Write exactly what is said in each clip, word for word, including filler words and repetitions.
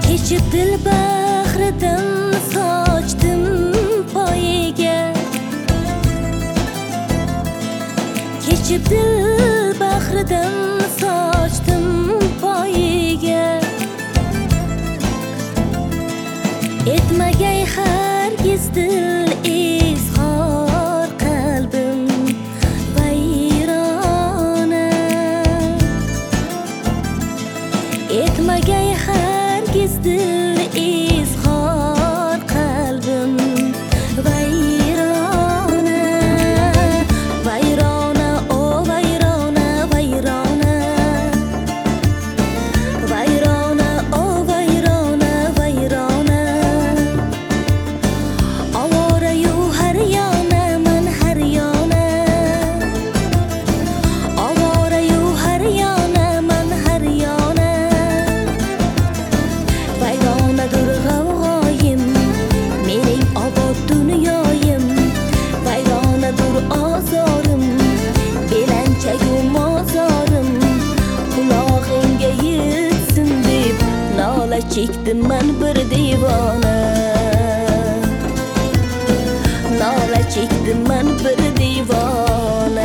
Kechib dil bahridan sochdim poyiga, kechib dil bahridan sochdim poyiga. Etmagay hargiz dil izhor qalbim vayrona, etmagay hargiz dil izhor qalbim vayrona. Vayrona, o vayrona, vayrona, vayrona, o vayrona, vayrona. Ovorayu har yona, man har yona, ovorayu har yona, man har yona. Vayronadir g'avg'oyim, mening obod dunyoyim. Vayronadir ozorim, belanchagu mozorim. Qulog'ingga yetsin deb nola chekdim man bir devona, nola chekdim man bir devona.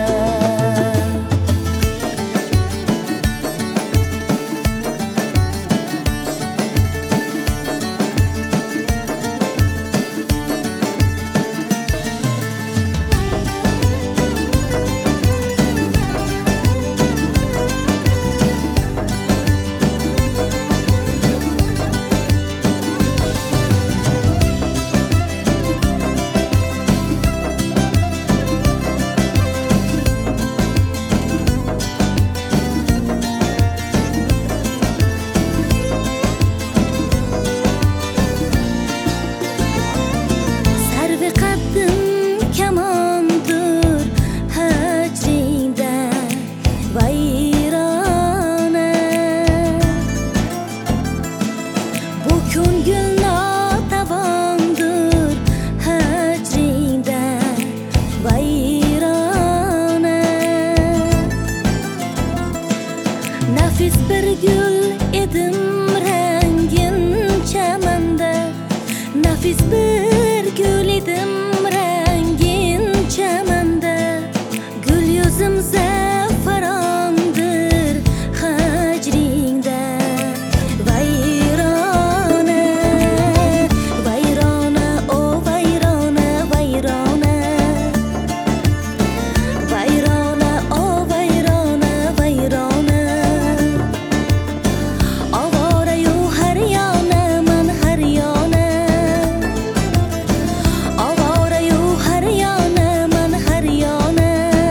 Sarvi qaddim kamondir hajringda vayrona. Bu ko'ngil notavondir hajringda vayrona. Nafis bir gul edim rangin chamanda, nafis bir gul edim rangin chamanda. Gul yuzim zafarondir hajringda vayrona. Vayrona, o vayrona, vayrona, vayrona, o vayrona, vayrona. Ovorayu har yona, man har yona, ovorayu har yona, man har yona.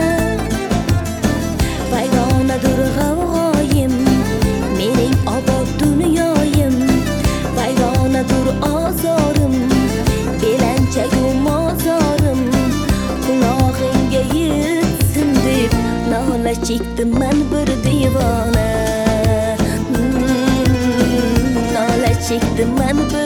Vayronadir g'avg'oyim, mening obod dunyoyim. Vayronadir ozorim, belanchagu mozorim. Qulog'ingga yetsin deb nola chekdim man bir devona, nola chekdim man bir